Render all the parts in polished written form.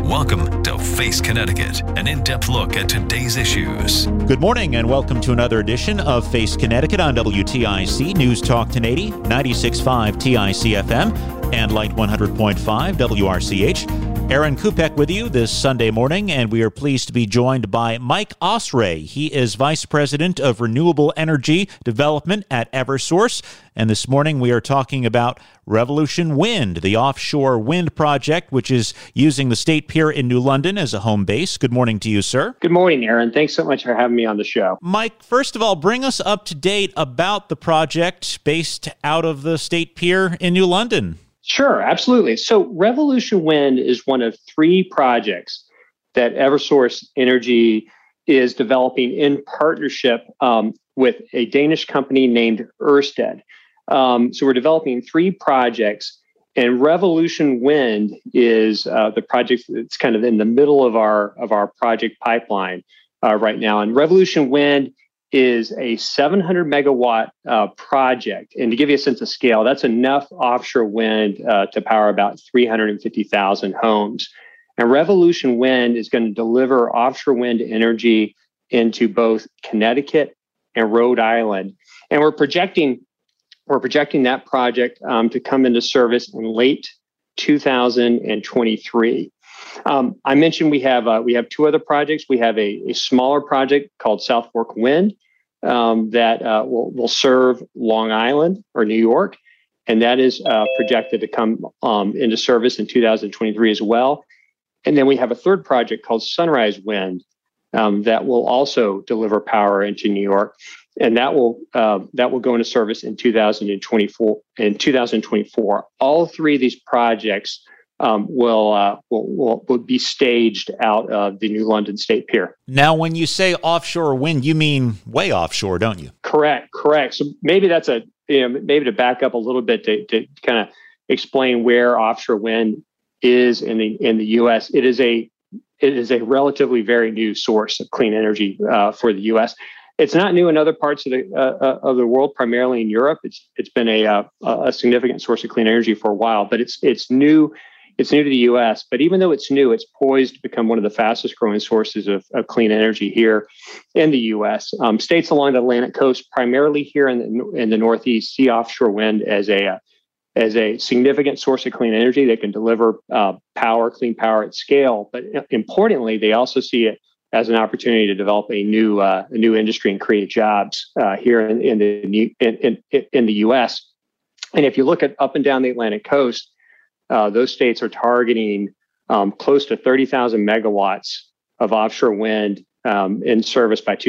Welcome to Face Connecticut, an in-depth look at today's issues. Good morning and welcome to another edition of Face Connecticut on WTIC News Talk 1080, 96.5 TIC FM, and Light 100.5 WRCH. Aaron Kupek with you this Sunday morning, and we are pleased to be joined by Mike Osray. He is Vice President of Renewable Energy Development at Eversource, and this morning we are talking about Revolution Wind, the offshore wind project, which is using the State Pier in New London as a home base. Good morning to you, sir. Good morning, Aaron. Thanks so much for having me on the show. Mike, first of all, bring us up to date about the project based out of the State Pier in New London. Sure, absolutely. So Revolution Wind is one of three projects that Eversource Energy is developing in partnership with a Danish company named Ørsted. So we're developing three projects, and Revolution Wind is the project that's kind of in the middle of our project pipeline right now. And Revolution Wind is a 700 megawatt project. And to give you a sense of scale, that's enough offshore wind to power about 350,000 homes. And Revolution Wind is going to deliver offshore wind energy into both Connecticut and Rhode Island. And we're projecting that project to come into service in late 2023. I mentioned we have two other projects. We have a smaller project called South Fork Wind that will serve Long Island or New York, and that is projected to come into service in 2023 as well. And then we have a third project called Sunrise Wind that will also deliver power into New York, and that will go into service in 2024. In 2024, all three of these projects will be staged out of the New London State Pier. Now, when you say offshore wind, you mean way offshore, don't you? Correct. So maybe that's maybe to back up a little bit to kind of explain where offshore wind is in the U.S. It is a relatively very new source of clean energy for the U.S. It's not new in other parts of the world, primarily in Europe. It's been a significant source of clean energy for a while, but it's new. It's new to the U.S., but even though it's new, it's poised to become one of the fastest growing sources of clean energy here in the U.S. States along the Atlantic coast, primarily here in the Northeast, see offshore wind as a significant source of clean energy that can deliver clean power at scale. But importantly, they also see it as an opportunity to develop a new industry and create jobs here in the U.S. And if you look at up and down the Atlantic coast, those states are targeting close to 30,000 megawatts of offshore wind in service by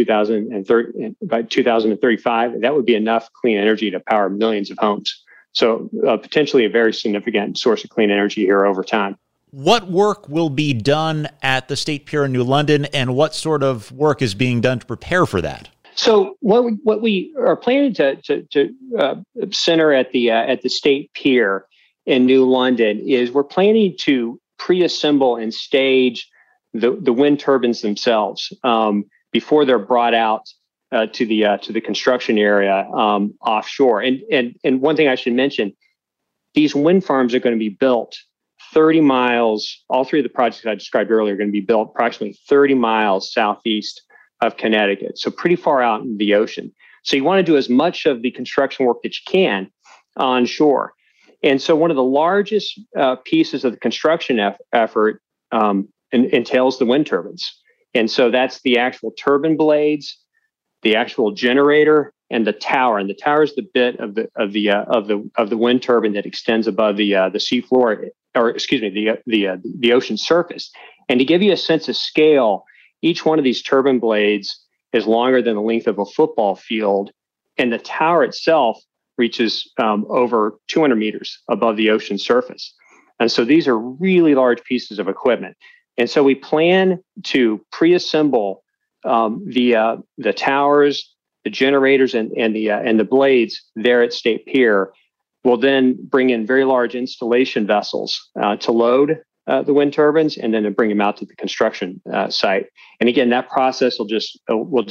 2035. That would be enough clean energy to power millions of homes. So potentially a very significant source of clean energy here over time. What work will be done at the State Pier in New London, and what sort of work is being done to prepare for that? So what we are planning to center at the State Pier in New London is we're planning to pre-assemble and stage the wind turbines themselves before they're brought out to the construction area offshore. And one thing I should mention, these wind farms are going to be built 30 miles. All three of the projects I described earlier are going to be built approximately 30 miles southeast of Connecticut, so pretty far out in the ocean. So you want to do as much of the construction work that you can on shore. And so one of the largest pieces of the construction effort entails the wind turbines. And so that's the actual turbine blades, the actual generator, and the tower. And the tower is the bit of the wind turbine that extends above the seafloor, or excuse me, the ocean surface. And to give you a sense of scale, each one of these turbine blades is longer than the length of a football field, and the tower itself reaches over 200 meters above the ocean surface. And so these are really large pieces of equipment. And so we plan to pre-assemble the towers, the generators, and the blades there at State Pier. We'll then bring in very large installation vessels to load the wind turbines, and then to bring them out to the construction site. And again, that process will just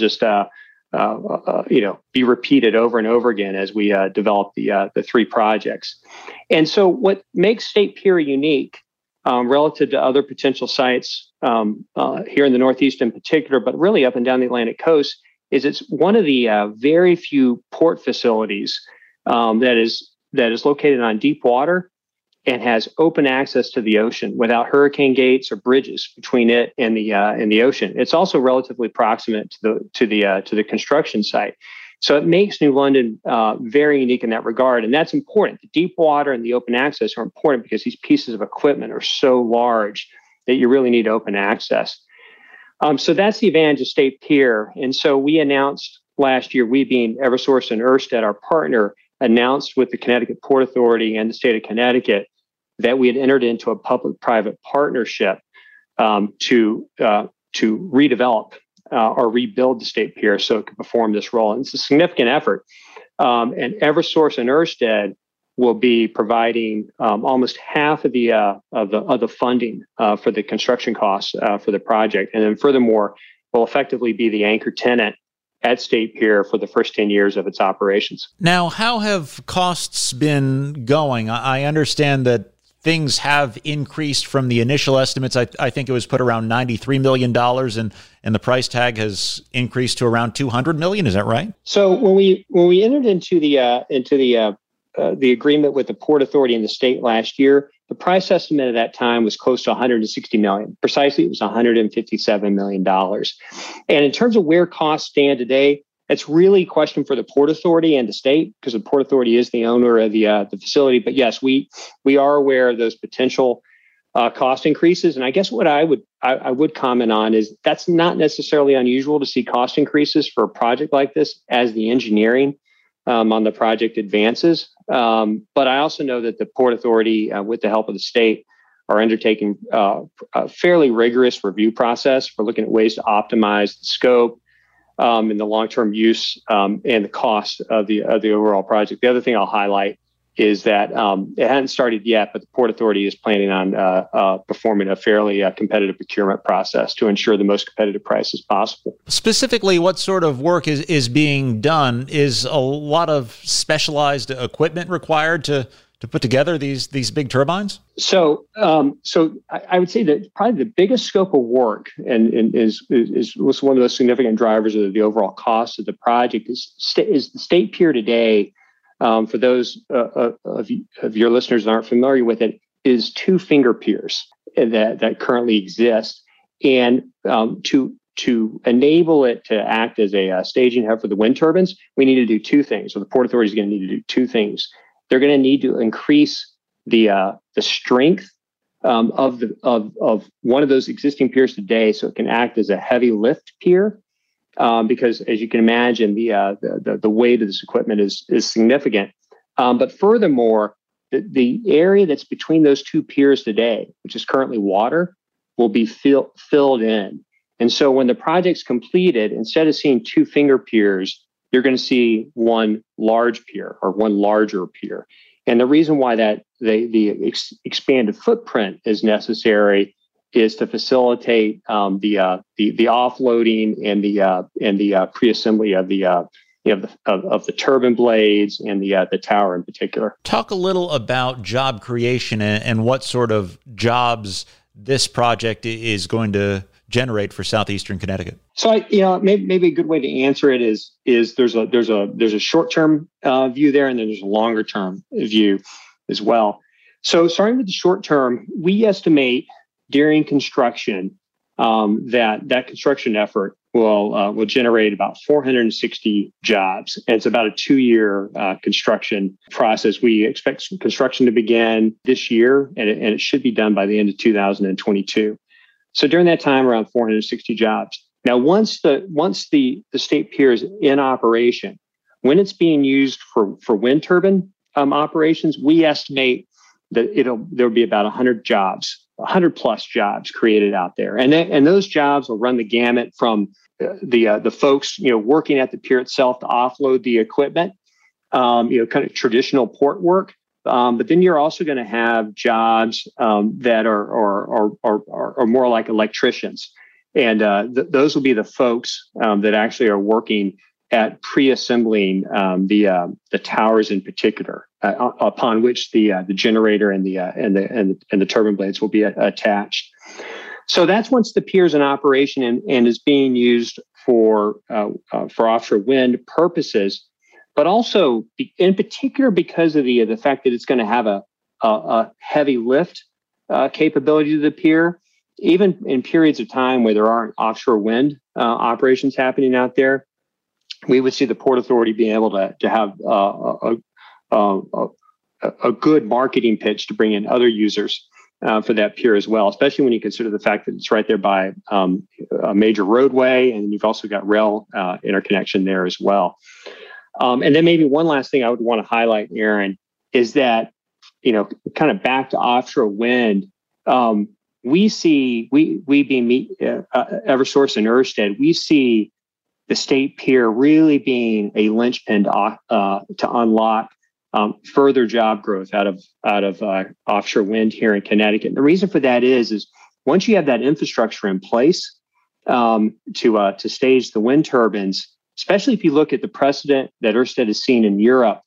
be repeated over and over again as we develop the three projects. And so what makes State Pier unique relative to other potential sites here in the Northeast in particular, but really up and down the Atlantic coast, is it's one of the very few port facilities that is located on deep water and has open access to the ocean without hurricane gates or bridges between it and the ocean. It's also relatively proximate to the construction site. So it makes New London very unique in that regard. And that's important. The deep water and the open access are important because these pieces of equipment are so large that you really need open access. So that's the advantage of State Pier. And so we announced last year, we being Eversource and Ørsted, our partner, announced with the Connecticut Port Authority and the state of Connecticut that we had entered into a public-private partnership to redevelop or rebuild the State Pier so it could perform this role. And it's a significant effort. And Eversource and Ørsted will be providing almost half of the funding for the construction costs for the project, and then furthermore will effectively be the anchor tenant at State Pier for the first 10 years of its operations. Now, how have costs been going? I understand that things have increased from the initial estimates. I think it was put around $93 million, and the price tag has increased to around $200 million. Is that right? So when we entered into the agreement with the Port Authority and the state last year, the price estimate at that time was close to $160 million. Precisely, it was $157 million. And in terms of where costs stand today, it's really a question for the Port Authority and the state, because the Port Authority is the owner of the facility. But yes, we are aware of those potential cost increases. And I guess what I would comment on is that's not necessarily unusual to see cost increases for a project like this as the engineering on the project advances. But I also know that the Port Authority, with the help of the state, are undertaking a fairly rigorous review process for looking at ways to optimize the scope and the long-term use and the cost of the overall project. The other thing I'll highlight is that it hasn't started yet, but the Port Authority is planning on performing a fairly competitive procurement process to ensure the most competitive prices possible. Specifically, what sort of work is being done? Is a lot of specialized equipment required to put together these big turbines? So I would say that probably the biggest scope of work was one of those significant drivers of the overall cost of the project is the State Pier today. For those of your listeners that aren't familiar with it, is two finger piers that currently exist, and to enable it to act as a staging hub for the wind turbines, we need to do two things. So the Port Authority is going to need to do two things. They're going to need to increase the strength of one of those existing piers today, so it can act as a heavy lift pier. Because as you can imagine, the weight of this equipment is significant. But furthermore, the area that's between those two piers today, which is currently water, will be filled in. And so when the project's completed, instead of seeing two finger piers, you're going to see one large pier or one larger pier. And the reason why that the expanded footprint is necessary is to facilitate the offloading and the pre-assembly of the turbine blades and the tower in particular. Talk a little about job creation and what sort of jobs this project is going to generate for southeastern Connecticut. So maybe a good way to answer it is there's a short-term view there, and then there's a longer-term view as well. So starting with the short term, we estimate during construction that construction effort will generate about 460 jobs. And it's about a 2-year construction process. We expect construction to begin this year, and it should be done by the end of 2022. So during that time, around 460 jobs. Now, once the State Pier is in operation, when it's being used for wind turbine operations, we estimate that there'll be about 100 plus jobs created out there, and those jobs will run the gamut from the folks working at the pier itself to offload the equipment, kind of traditional port work. But then you're also going to have jobs that are more like electricians, and those will be the folks that actually are working at pre-assembling the towers in particular, upon which the generator and the turbine blades will be attached. So that's once the pier is in operation and is being used for offshore wind purposes, but also in particular because of the fact that it's going to have a heavy lift capability to the pier. Even in periods of time where there aren't offshore wind operations happening out there, we would see the Port Authority being able to have a good marketing pitch to bring in other users for that pier as well, especially when you consider the fact that it's right there by a major roadway, and you've also got rail interconnection there as well. And then maybe one last thing I would want to highlight, Aaron, is that, kind of back to offshore wind, we being Eversource and Ørsted, we see the state pier really being a linchpin to unlock further job growth out of offshore wind here in Connecticut. And the reason for that is once you have that infrastructure in place to stage the wind turbines, especially if you look at the precedent that Ørsted has seen in Europe,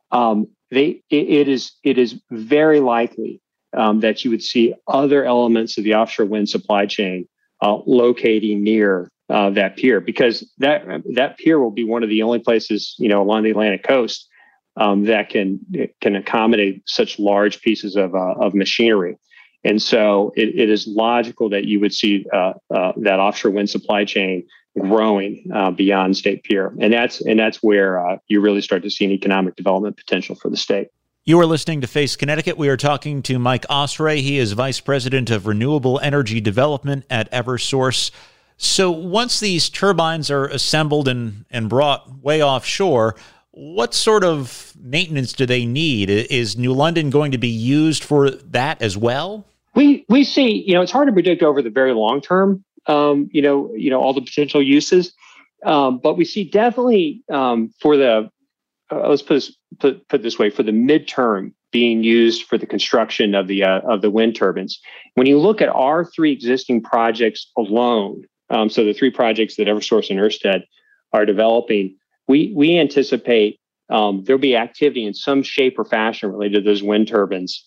it is very likely that you would see other elements of the offshore wind supply chain locating near that pier, because that pier will be one of the only places, along the Atlantic coast that can accommodate such large pieces of machinery. And so it is logical that you would see that offshore wind supply chain growing beyond State Pier, and that's where you really start to see an economic development potential for the state. You are listening to Face Connecticut. We are talking to Mike Ostray. He is Vice President of Renewable Energy Development at Eversource. So once these turbines are assembled and brought way offshore, what sort of maintenance do they need? Is New London going to be used for that as well? We see, it's hard to predict over the very long term, all the potential uses. But we see definitely for the, let's put it this way, for the midterm being used for the construction of the wind turbines. When you look at our three existing projects alone, so the three projects that Eversource and Ørsted are developing, we anticipate there'll be activity in some shape or fashion related to those wind turbines,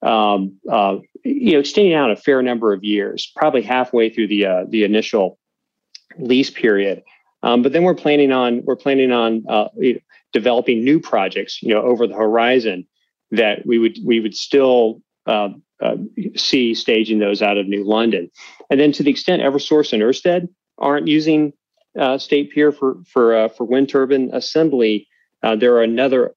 extending out a fair number of years, probably halfway through the initial lease period. But then we're planning on developing new projects, over the horizon that we would still see staging those out of New London. And then to the extent Eversource and Ørsted aren't using State Pier for wind turbine assembly, there are a number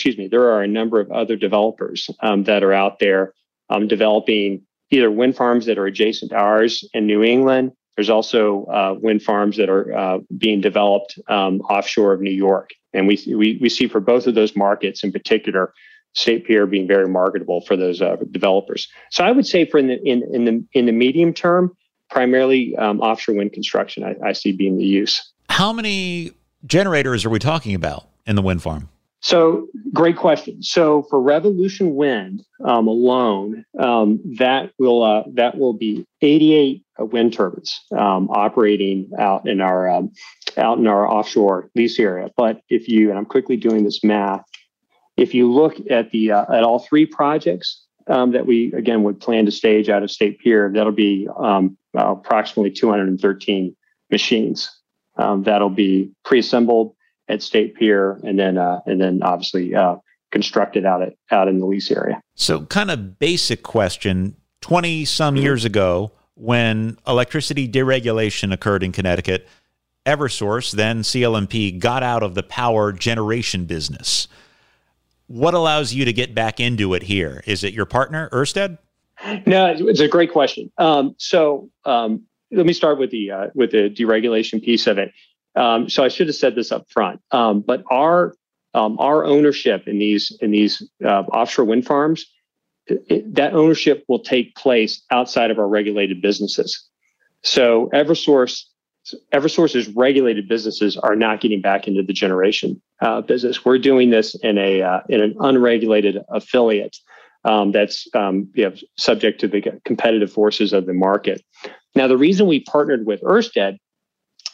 of other developers that are out there developing either wind farms that are adjacent to ours in New England. There's also wind farms that are being developed offshore of New York, and we see for both of those markets in particular, State Pier being very marketable for those developers. So I would say for in the medium term, primarily offshore wind construction, I see being the use. How many generators are we talking about in the wind farm? So great question. So for Revolution Wind alone, that will be 88 wind turbines operating out in our offshore lease area. But and I'm quickly doing this math, if you look at at all three projects that we again would plan to stage out of State Pier, that'll be approximately 213 machines that'll be pre-assembled at State Pier, and then obviously constructed out in the lease area. So, kind of basic question: 20 some years ago, when electricity deregulation occurred in Connecticut, Eversource, then CLMP, got out of the power generation business. What allows you to get back into it here? Is it your partner, Ørsted? No, it's a great question. So let me start with the deregulation piece of it. So I should have said this up front, but our ownership in these offshore wind farms, that ownership will take place outside of our regulated businesses. So Eversource's regulated businesses are not getting back into the generation business. We're doing this in an unregulated affiliate that's subject to the competitive forces of the market. Now, the reason we partnered with Ørsted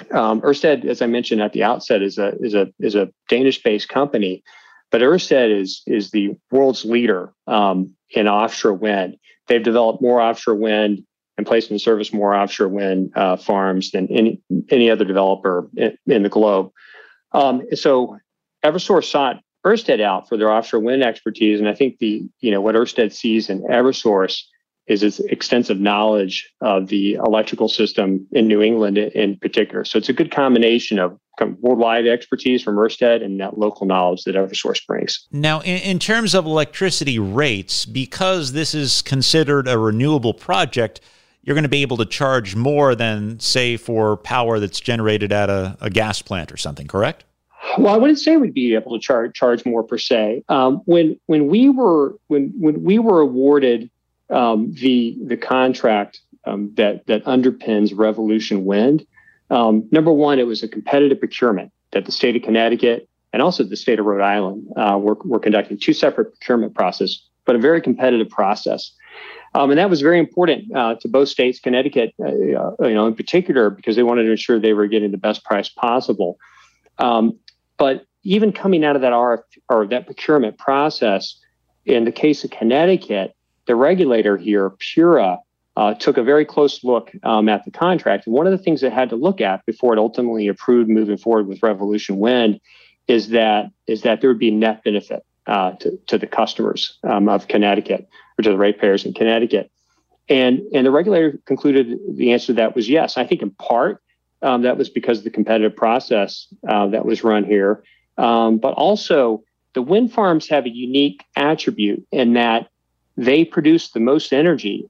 Ørsted, as I mentioned at the outset, is a Danish-based company, but Ørsted is the world's leader in offshore wind. They've developed more offshore wind and placed in service more offshore wind farms than any other developer in the globe. So Eversource sought Ørsted out for their offshore wind expertise, and I think what Ørsted sees in Eversource is its extensive knowledge of the electrical system in New England in particular. So it's a good combination of worldwide expertise from Ørsted and that local knowledge that Eversource brings. Now, in terms of electricity rates, because this is considered a renewable project, you're going to be able to charge more than, say, for power that's generated at a gas plant or something, correct? Well, I wouldn't say we'd be able to charge more per se. When we were awarded the contract that underpins Revolution Wind, number one, it was a competitive procurement that the state of Connecticut and also the state of Rhode Island were conducting, two separate procurement processes, but a very competitive process. And that was very important to both states, Connecticut, in particular, because they wanted to ensure they were getting the best price possible. But even coming out of that that procurement process, in the case of Connecticut, the regulator here, PURA, took a very close look at the contract. And one of the things it had to look at before it ultimately approved moving forward with Revolution Wind is that there would be net benefit to the customers of Connecticut, or to the ratepayers in Connecticut. And the regulator concluded the answer to that was yes. I think in part that was because of the competitive process that was run here. But also the wind farms have a unique attribute in that they produce the most energy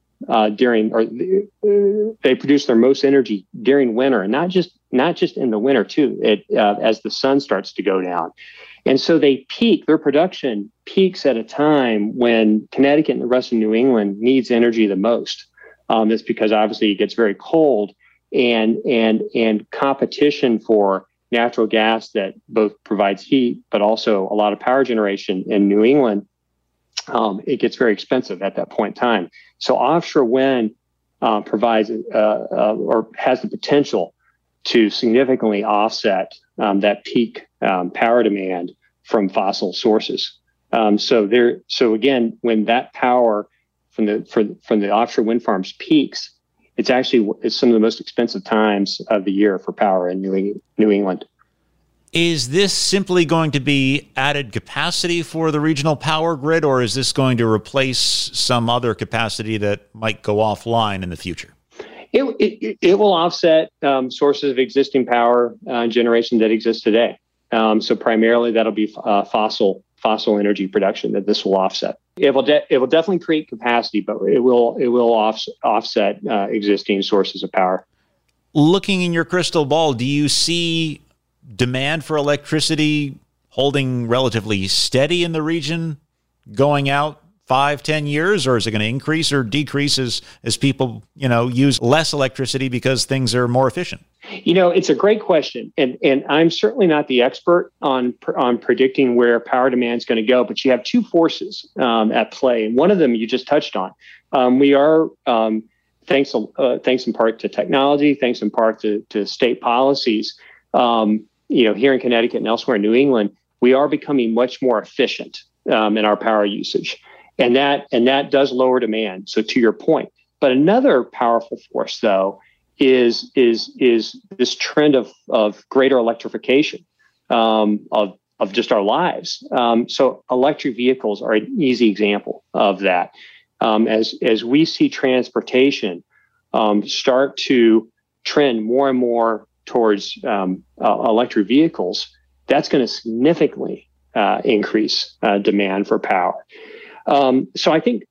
they produce their most energy during winter, and not just in the winter too, as the sun starts to go down. And so their production peaks at a time when Connecticut and the rest of New England needs energy the most. That's because obviously it gets very cold, and competition for natural gas that both provides heat, but also a lot of power generation in New England, it gets very expensive at that point in time. So offshore wind provides or has the potential to significantly offset that peak power demand from fossil sources. So again, when that power from the offshore wind farms peaks, it's some of the most expensive times of the year for power in New England. Is this simply going to be added capacity for the regional power grid, or is this going to replace some other capacity that might go offline in the future? It will offset sources of existing power generation that exist today. So primarily that'll be fossil energy production that this will offset. It will definitely create capacity, but it will offset existing sources of power. Looking in your crystal ball, do you see demand for electricity holding relatively steady in the region going out 5-10 years, or is it going to increase or decrease as people, use less electricity because things are more efficient? It's a great question. And I'm certainly not the expert on predicting where power demand is going to go, but you have two forces at play. And one of them you just touched on. We are, thanks in part to technology, thanks in part to state policies, here in Connecticut and elsewhere in New England, we are becoming much more efficient in our power usage. And that does lower demand. So to your point, but another powerful force, though, is this trend of greater electrification of just our lives. So electric vehicles are an easy example of that. As we see transportation start to trend more and more towards electric vehicles, that's going to significantly increase demand for power. So I think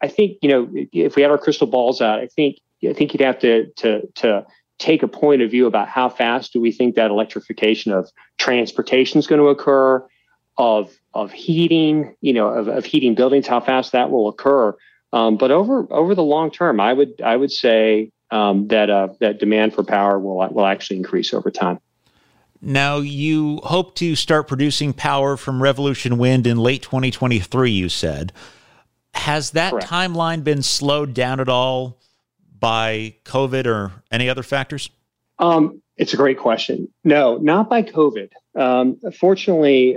if we had our crystal balls out, I think you'd have to take a point of view about how fast do we think that electrification of transportation is going to occur, of heating, of heating buildings, how fast that will occur. But over the long term, I would say that demand for power will actually increase over time. Now, you hope to start producing power from Revolution Wind in late 2023, you said. Has that Correct. Timeline been slowed down at all by COVID or any other factors? It's a great question. No, not by COVID. Fortunately,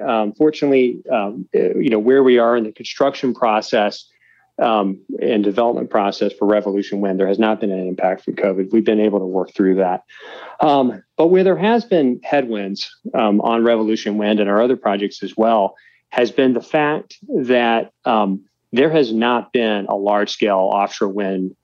where we are in the construction process and development process for Revolution Wind, there has not been an impact from COVID. We've been able to work through that. But where there has been headwinds on Revolution Wind and our other projects as well, has been the fact that there has not been a large-scale offshore wind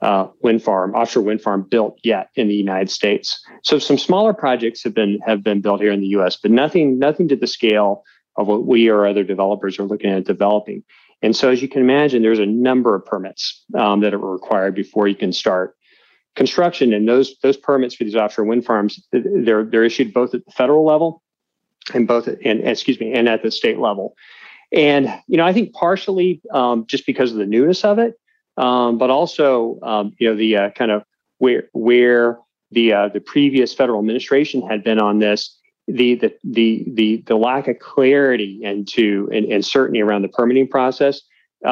farm built yet in the United States. So some smaller projects have been built here in the U.S., but nothing to the scale of what we or other developers are looking at developing. And so, as you can imagine, there's a number of permits that are required before you can start construction. And those permits for these offshore wind farms, they're issued both at the federal level and at the state level. And I think partially just because of the newness of it, but also the kind of where the previous federal administration had been on this, the lack of clarity and certainty around the permitting process.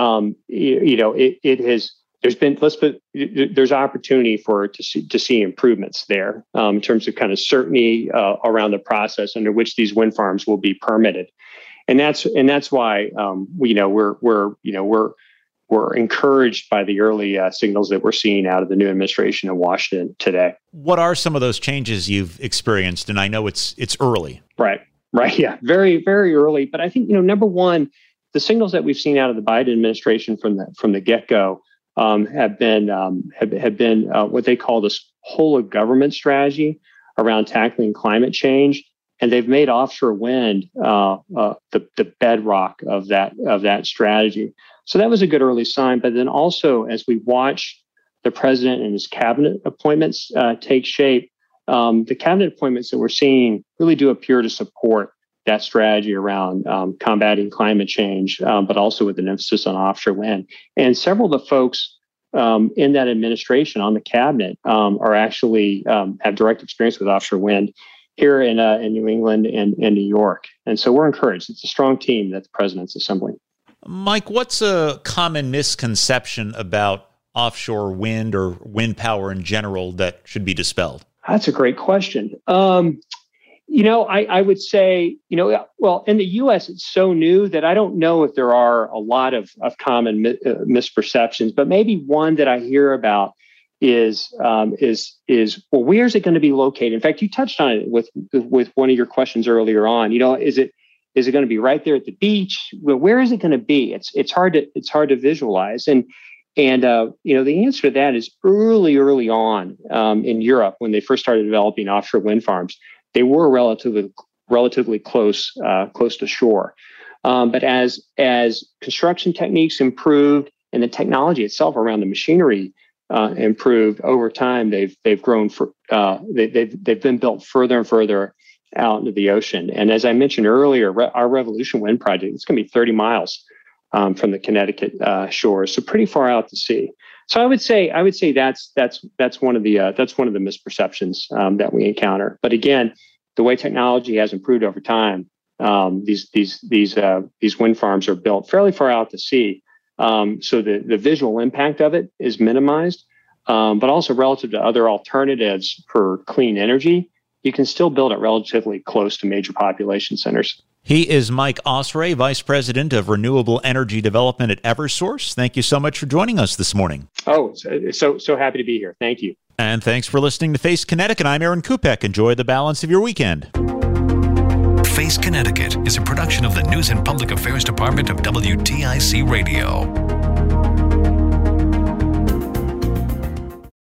There's opportunity to see improvements there in terms of kind of certainty around the process under which these wind farms will be permitted, and that's why we're encouraged by the early signals that we're seeing out of the new administration in Washington today. What are some of those changes you've experienced? And I know it's early. Right. Yeah. Very, very early. But I think, number one, the signals that we've seen out of the Biden administration from the get-go have been what they call this whole of government strategy around tackling climate change. And they've made offshore wind the bedrock of that strategy. So that was a good early sign. But then also, as we watch the president and his cabinet appointments take shape, the cabinet appointments that we're seeing really do appear to support that strategy around combating climate change, but also with an emphasis on offshore wind. And several of the folks in that administration on the cabinet are actually have direct experience with offshore wind here in New England and New York. And so we're encouraged. It's a strong team that the president's assembling. Mike, what's a common misconception about offshore wind or wind power in general that should be dispelled? That's a great question. I would say, well, in the U.S., it's so new that I don't know if there are a lot of common misperceptions, but maybe one that I hear about is well, where is it going to be located? In fact, you touched on it with one of your questions earlier on. Is it going to be right there at the beach? Well, where is it going to be? It's hard to visualize. And the answer to that is early on in Europe, when they first started developing offshore wind farms, they were relatively close to shore. But as construction techniques improved and the technology itself around the machinery improved over time, they've grown they've been built further and further out into the ocean. And as I mentioned earlier, our Revolution Wind project, it's going to be 30 miles from the Connecticut shore, so pretty far out to sea. So I would say that's one of the misperceptions that we encounter. But again, the way technology has improved over time, these wind farms are built fairly far out to sea, so the visual impact of it is minimized. But also relative to other alternatives for clean energy, you can still build it relatively close to major population centers. He is Mike Osray, Vice President of Renewable Energy Development at Eversource. Thank you so much for joining us this morning. Oh, so happy to be here. Thank you. And thanks for listening to Face Connecticut. I'm Aaron Kupek. Enjoy the balance of your weekend. Face Connecticut is a production of the News and Public Affairs Department of WTIC Radio.